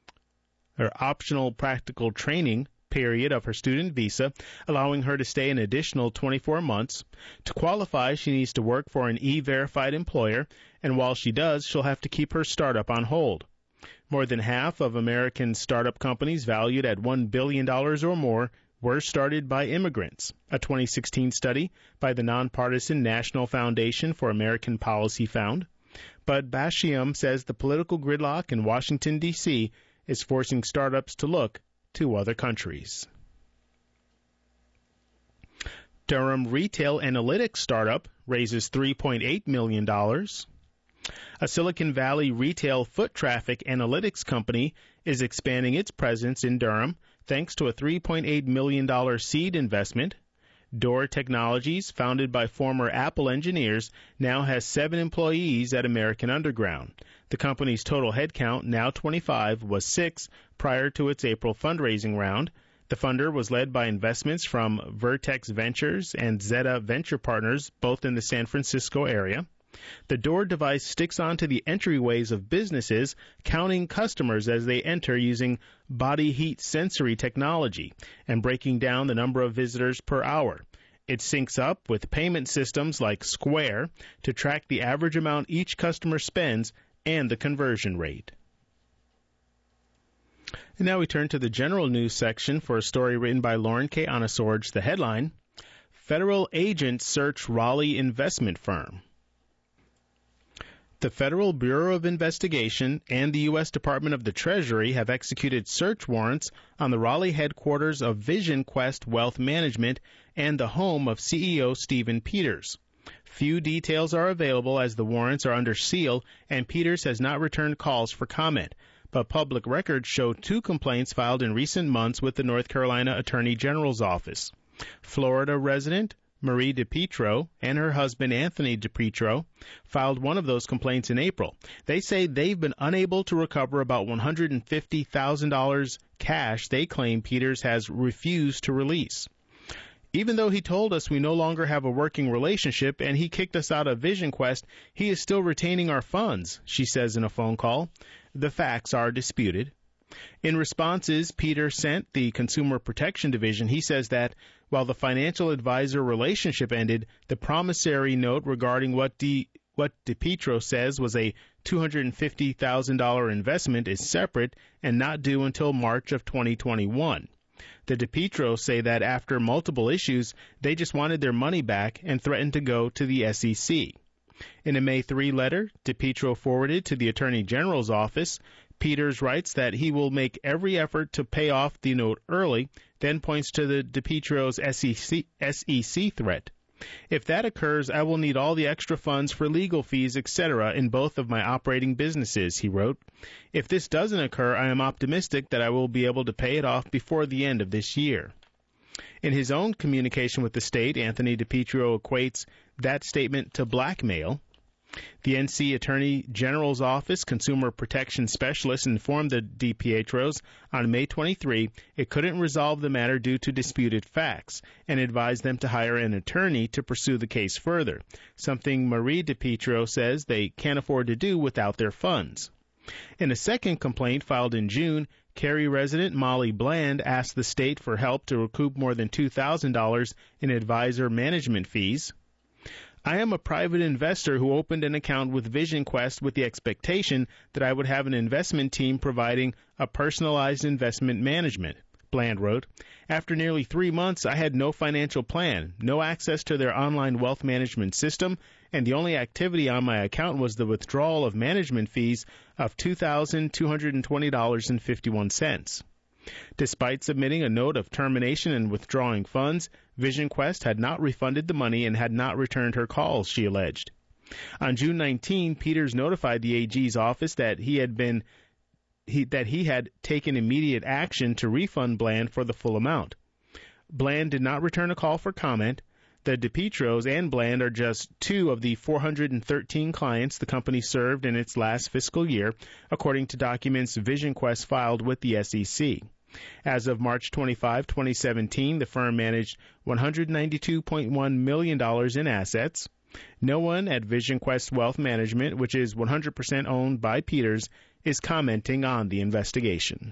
training period of her student visa, allowing her to stay an additional 24 months. To qualify, she needs to work for an E-verified employer, and while she does, she'll have to keep her startup on hold. More than half of American startup companies valued at $1 billion or more were started by immigrants. A 2016 study by the nonpartisan National Foundation for American Policy found. But Bashiam says the political gridlock in Washington, D.C. is forcing startups to look to other countries. Durham retail analytics startup raises $3.8 million. A Silicon Valley retail foot traffic analytics company is expanding its presence in Durham thanks to a $3.8 million seed investment. Door Technologies, founded by former Apple engineers, now has 7 employees at American Underground. The company's total headcount, now 25, was 6 prior to its April fundraising round. The funder was led by investments from Vertex Ventures and Zeta Venture Partners, both in the San Francisco area. The door device sticks onto the entryways of businesses, counting customers as they enter using body heat sensory technology and breaking down the number of visitors per hour. It syncs up with payment systems like Square to track the average amount each customer spends and the conversion rate. And now we turn to the general news section for a story written by Lauren K. Anasorge. The headline, Federal Agents Search Raleigh Investment Firm. The Federal Bureau of Investigation and the U.S. Department of the Treasury have executed search warrants on the Raleigh headquarters of Vision Quest Wealth Management and the home of CEO Stephen Peters. Few details are available as the warrants are under seal, and Peters has not returned calls for comment. But public records show 2 complaints filed in recent months with the North Carolina Attorney General's office. Florida resident Marie DiPietro and her husband Anthony DiPietro filed one of those complaints in April. They say they've been unable to recover about $150,000 cash they claim Peters has refused to release. Even though he told us we no longer have a working relationship and he kicked us out of Vision Quest, he is still retaining our funds, she says in a phone call. The facts are disputed. In responses Peter sent the Consumer Protection Division, he says that while the financial advisor relationship ended, the promissory note regarding what DiPietro says was a $250,000 investment is separate and not due until March of 2021. The DiPietros say that after multiple issues, they just wanted their money back and threatened to go to the SEC. In a May 3 letter, DiPietro forwarded to the Attorney General's office, Peters writes that he will make every effort to pay off the note early, then points to the DiPietro's SEC threat. If that occurs, I will need all the extra funds for legal fees, etc. in both of my operating businesses, he wrote. If this doesn't occur, I am optimistic that I will be able to pay it off before the end of this year. In his own communication with the state, Anthony DiPietro equates that statement to blackmail. The NC Attorney General's Office Consumer Protection Specialist informed the DiPietros on May 23 it couldn't resolve the matter due to disputed facts and advised them to hire an attorney to pursue the case further, something Marie DiPietro says they can't afford to do without their funds. In a second complaint filed in June, Cary resident Molly Bland asked the state for help to recoup more than $2,000 in advisor management fees. I am a private investor who opened an account with VisionQuest with the expectation that I would have an investment team providing a personalized investment management, Bland wrote. After nearly 3 months, I had no financial plan, no access to their online wealth management system, and the only activity on my account was the withdrawal of management fees of $2,220.51. Despite submitting a note of termination and withdrawing funds, VisionQuest had not refunded the money and had not returned her calls, she alleged. On June 19, Peters notified the AG's office that he had taken immediate action to refund Bland for the full amount. Bland did not return a call for comment. The DePietros and Bland are just 2 of the 413 clients the company served in its last fiscal year, according to documents VisionQuest filed with the SEC. As of March 25, 2017, the firm managed $192.1 million in assets. No one at VisionQuest Wealth Management, which is 100% owned by Peters, is commenting on the investigation.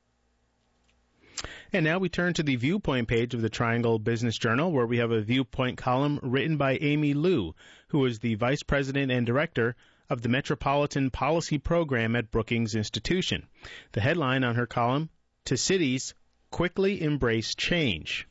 And now we turn to the Viewpoint page of the Triangle Business Journal, where we have a Viewpoint column written by Amy Liu, who is the Vice President and Director of the Metropolitan Policy Program at Brookings Institution. The headline on her column, "To Cities, Quickly Embrace Change."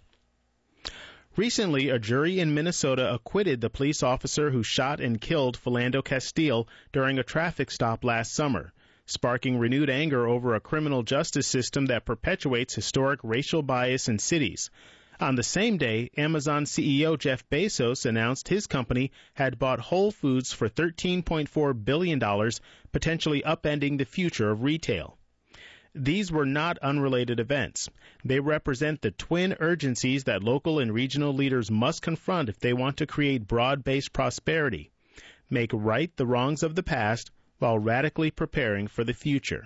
Recently, a jury in Minnesota acquitted the police officer who shot and killed Philando Castile during a traffic stop last summer, sparking renewed anger over a criminal justice system that perpetuates historic racial bias in cities. On the same day, Amazon CEO Jeff Bezos announced his company had bought Whole Foods for $13.4 billion, potentially upending the future of retail. These were not unrelated events. They represent the twin urgencies that local and regional leaders must confront if they want to create broad-based prosperity, make right the wrongs of the past, while radically preparing for the future.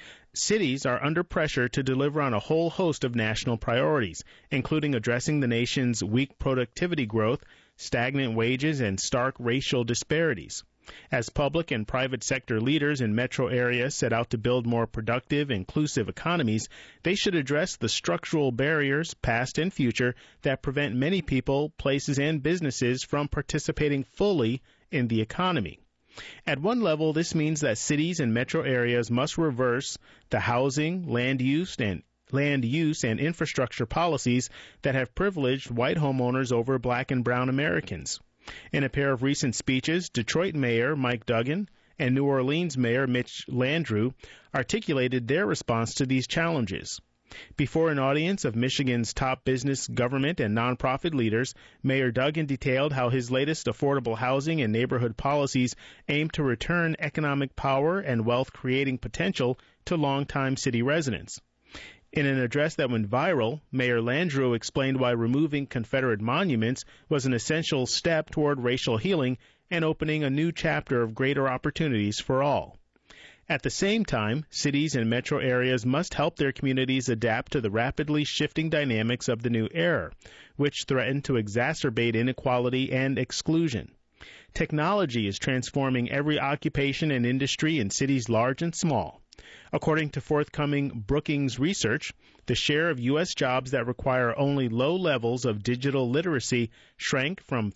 Cities are under pressure to deliver on a whole host of national priorities, including addressing the nation's weak productivity growth, stagnant wages, and stark racial disparities. As public and private sector leaders in metro areas set out to build more productive, inclusive economies, they should address the structural barriers, past and future, that prevent many people, places, and businesses from participating fully in the economy. At one level, this means that cities and metro areas must reverse the housing, land use, and infrastructure policies that have privileged white homeowners over black and brown Americans. In a pair of recent speeches, Detroit Mayor Mike Duggan and New Orleans Mayor Mitch Landrieu articulated their response to these challenges. Before an audience of Michigan's top business, government, and nonprofit leaders, Mayor Duggan detailed how his latest affordable housing and neighborhood policies aim to return economic power and wealth-creating potential to longtime city residents. In an address that went viral, Mayor Landrieu explained why removing Confederate monuments was an essential step toward racial healing and opening a new chapter of greater opportunities for all. At the same time, cities and metro areas must help their communities adapt to the rapidly shifting dynamics of the new era, which threaten to exacerbate inequality and exclusion. Technology is transforming every occupation and industry in cities large and small. According to forthcoming Brookings research, the share of U.S. jobs that require only low levels of digital literacy shrank from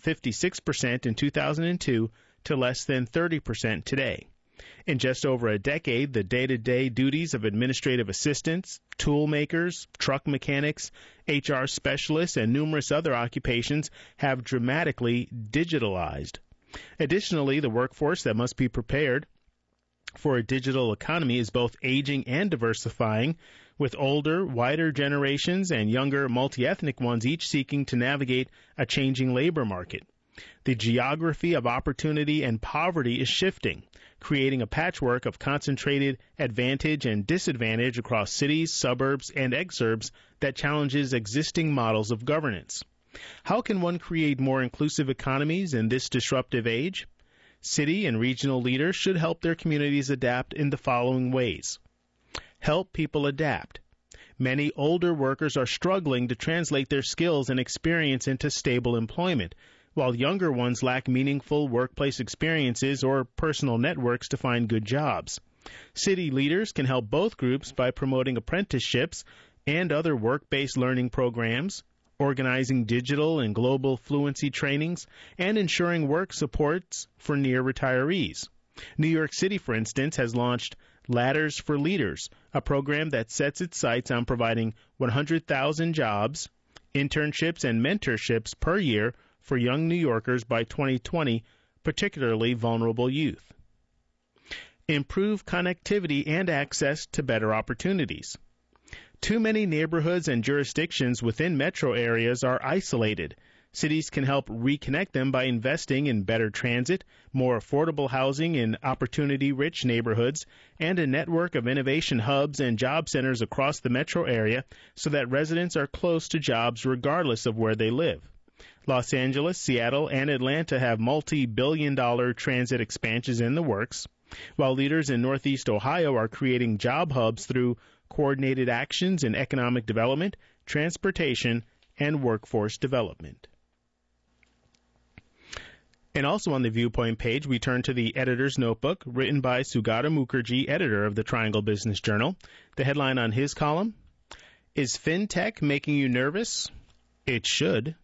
56% in 2002 to less than 30% today. In just over a decade, the day-to-day duties of administrative assistants, tool makers, truck mechanics, HR specialists, and numerous other occupations have dramatically digitalized. Additionally, the workforce that must be prepared for a digital economy is both aging and diversifying, with older, wider generations and younger, multi-ethnic ones each seeking to navigate a changing labor market. The geography of opportunity and poverty is shifting, creating a patchwork of concentrated advantage and disadvantage across cities, suburbs, and exurbs that challenges existing models of governance. How can one create more inclusive economies in this disruptive age? City and regional leaders should help their communities adapt in the following ways. Help people adapt. Many older workers are struggling to translate their skills and experience into stable employment, while younger ones lack meaningful workplace experiences or personal networks to find good jobs. City leaders can help both groups by promoting apprenticeships and other work-based learning programs, organizing digital and global fluency trainings, and ensuring work supports for near retirees. New York City, for instance, has launched Ladders for Leaders, a program that sets its sights on providing 100,000 jobs, internships, and mentorships per year for young New Yorkers by 2020, particularly vulnerable youth. Improve connectivity and access to better opportunities. Too many neighborhoods and jurisdictions within metro areas are isolated. Cities can help reconnect them by investing in better transit, more affordable housing in opportunity-rich neighborhoods, and a network of innovation hubs and job centers across the metro area so that residents are close to jobs regardless of where they live. Los Angeles, Seattle, and Atlanta have multi-billion-dollar transit expansions in the works, while leaders in Northeast Ohio are creating job hubs through coordinated actions in economic development, transportation, and workforce development. And also on the Viewpoint page, we turn to the editor's notebook, written by Sugata Mukherjee, editor of the Triangle Business Journal. The headline on his column, Is FinTech Making You Nervous? It should.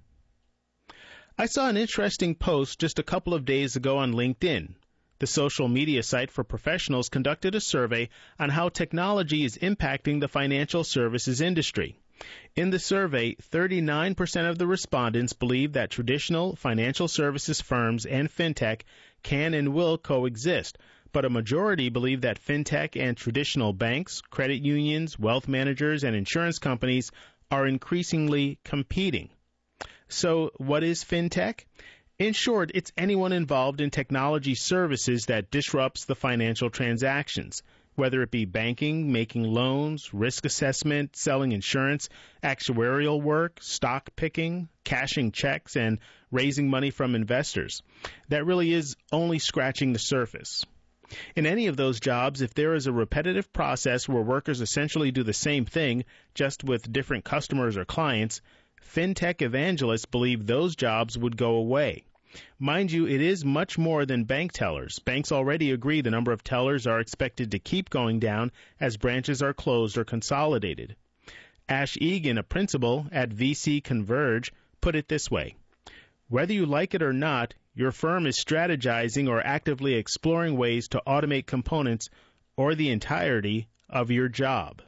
I saw an interesting post just a couple of days ago on LinkedIn. The social media site for professionals conducted a survey on how technology is impacting the financial services industry. In the survey, 39% of the respondents believe that traditional financial services firms and fintech can and will coexist, but a majority believe that fintech and traditional banks, credit unions, wealth managers, and insurance companies are increasingly competing. So, what is fintech? In short, it's anyone involved in technology services that disrupts the financial transactions, whether it be banking, making loans, risk assessment, selling insurance, actuarial work, stock picking, cashing checks, and raising money from investors. That really is only scratching the surface. In any of those jobs, if there is a repetitive process where workers essentially do the same thing, just with different customers or clients, fintech evangelists believe those jobs would go away. Mind you, it is much more than bank tellers. Banks already agree the number of tellers are expected to keep going down as branches are closed or consolidated. Ash Egan, a principal at VC Converge, put it this way: whether you like it or not, your firm is strategizing or actively exploring ways to automate components or the entirety of your job.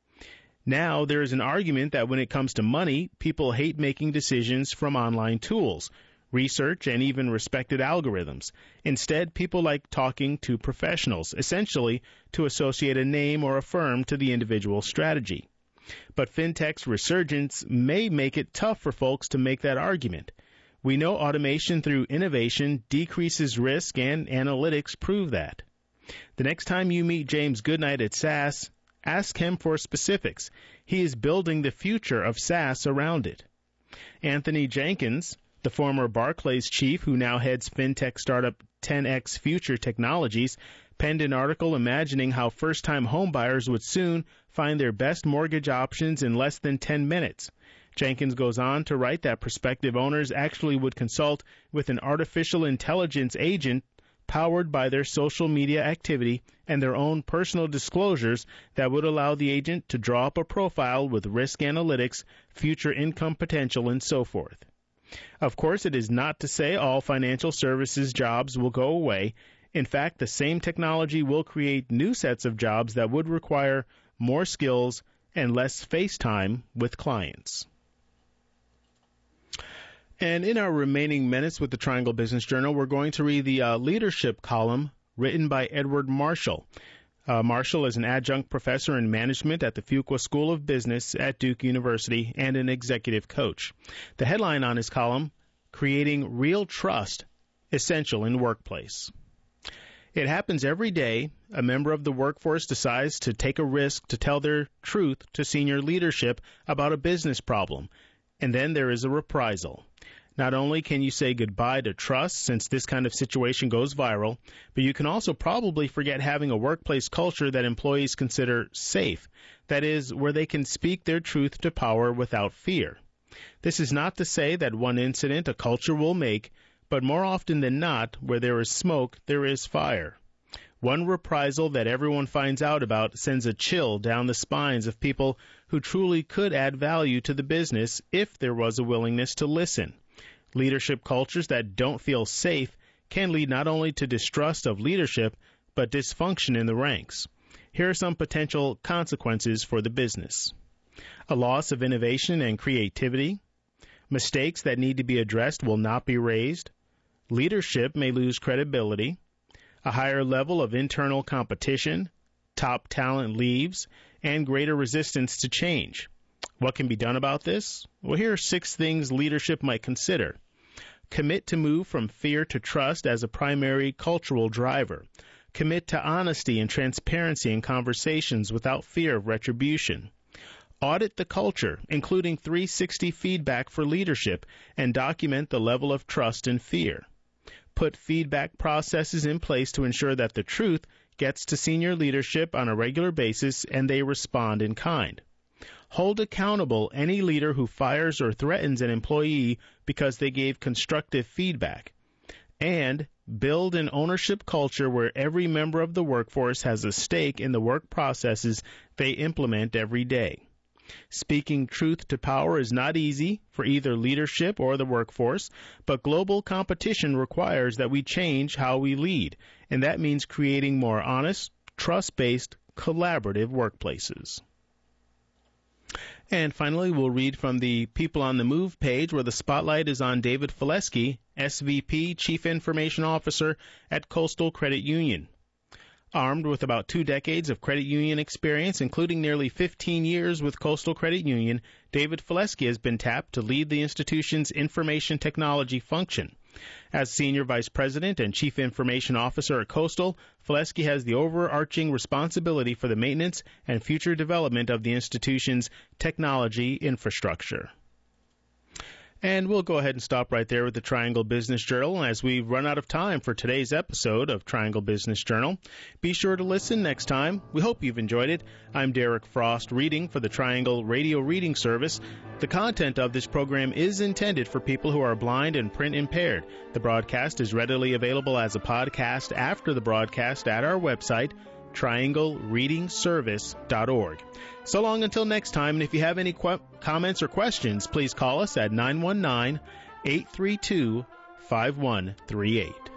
Now, there is an argument that when it comes to money, people hate making decisions from online tools, research, and even respected algorithms. Instead, people like talking to professionals, essentially to associate a name or a firm to the individual strategy. But fintech's resurgence may make it tough for folks to make that argument. We know automation through innovation decreases risk, and analytics prove that. The next time you meet James Goodnight at SaaS, ask him for specifics. He is building the future of SaaS around it. Anthony Jenkins, the former Barclays chief who now heads fintech startup 10X Future Technologies, penned an article imagining how first-time homebuyers would soon find their best mortgage options in less than 10 minutes. Jenkins goes on to write that prospective owners actually would consult with an artificial intelligence agent powered by their social media activity and their own personal disclosures that would allow the agent to draw up a profile with risk analytics, future income potential, and so forth. Of course, it is not to say all financial services jobs will go away. In fact, the same technology will create new sets of jobs that would require more skills and less face time with clients. And in our remaining minutes with the Triangle Business Journal, we're going to read the leadership column written by Edward Marshall. Marshall is an adjunct professor in management at the Fuqua School of Business at Duke University and an executive coach. The headline on his column, Creating Real Trust, Essential in Workplace. It happens every day. A member of the workforce decides to take a risk to tell their truth to senior leadership about a business problem, and then there is a reprisal. Not only can you say goodbye to trust since this kind of situation goes viral, but you can also probably forget having a workplace culture that employees consider safe, that is, where they can speak their truth to power without fear. This is not to say that one incident a culture will make, but more often than not, where there is smoke, there is fire. One reprisal that everyone finds out about sends a chill down the spines of people who truly could add value to the business if there was a willingness to listen. Leadership cultures that don't feel safe can lead not only to distrust of leadership, but dysfunction in the ranks. Here are some potential consequences for the business. A loss of innovation and creativity. Mistakes that need to be addressed will not be raised. Leadership may lose credibility. A higher level of internal competition. Top talent leaves, and greater resistance to change. What can be done about this? Well, here are 6 things leadership might consider. Commit to move from fear to trust as a primary cultural driver. Commit to honesty and transparency in conversations without fear of retribution. Audit the culture, including 360 feedback for leadership, and document the level of trust and fear. Put feedback processes in place to ensure that the truth gets to senior leadership on a regular basis and they respond in kind. Hold accountable any leader who fires or threatens an employee because they gave constructive feedback. And build an ownership culture where every member of the workforce has a stake in the work processes they implement every day. Speaking truth to power is not easy for either leadership or the workforce, but global competition requires that we change how we lead, and that means creating more honest, trust-based, collaborative workplaces. And finally, we'll read from the People on the Move page, where the spotlight is on David Fileski, SVP, Chief Information Officer at Coastal Credit Union. Armed with about 2 decades of credit union experience, including nearly 15 years with Coastal Credit Union, David Fileski has been tapped to lead the institution's information technology function. As Senior Vice President and Chief Information Officer at Coastal, Fileski has the overarching responsibility for the maintenance and future development of the institution's technology infrastructure. And we'll go ahead and stop right there with the Triangle Business Journal as we run out of time for today's episode of Triangle Business Journal. Be sure to listen next time. We hope you've enjoyed it. I'm Derek Frost, reading for the Triangle Radio Reading Service. The content of this program is intended for people who are blind and print impaired. The broadcast is readily available as a podcast after the broadcast at our website, trianglereadingservice.org. So long until next time, and if you have any comments or questions, please call us at 919-832-5138.